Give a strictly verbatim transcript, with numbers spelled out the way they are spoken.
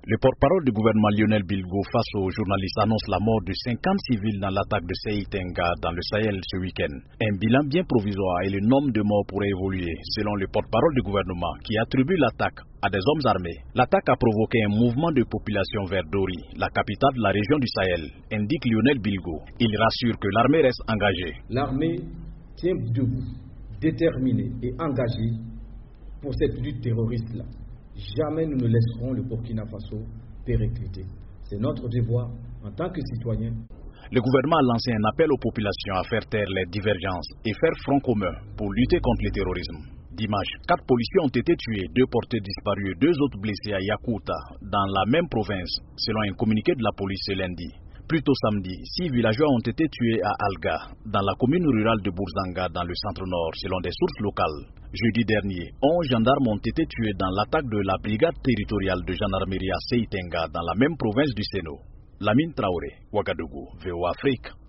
Le porte-parole du gouvernement Lionel Bilgo face aux journalistes annonce la mort de cinquante civils dans l'attaque de Seitenga dans le Sahel ce week-end. Un bilan bien provisoire et le nombre de morts pourrait évoluer selon le porte-parole du gouvernement qui attribue l'attaque à des hommes armés. L'attaque a provoqué un mouvement de population vers Dori, la capitale de la région du Sahel, indique Lionel Bilgo. Il rassure que l'armée reste engagée. L'armée tient debout, déterminée et engagée pour cette lutte terroriste-là. Jamais nous ne laisserons le Burkina Faso péricliter. C'est notre devoir en tant que citoyens. Le gouvernement a lancé un appel aux populations à faire taire les divergences et faire front commun pour lutter contre le terrorisme. Dimanche, quatre policiers ont été tués, deux portés disparus et deux autres blessés à Yakuta, dans la même province, selon un communiqué de la police ce lundi. Plus tôt samedi, six villageois ont été tués à Alga, dans la commune rurale de Bourzanga, dans le centre-nord, selon des sources locales. Jeudi dernier, onze gendarmes ont été tués dans l'attaque de la brigade territoriale de gendarmerie à Seitenga, dans la même province du Séno. Lamine Traoré, Ouagadougou, V O Afrique.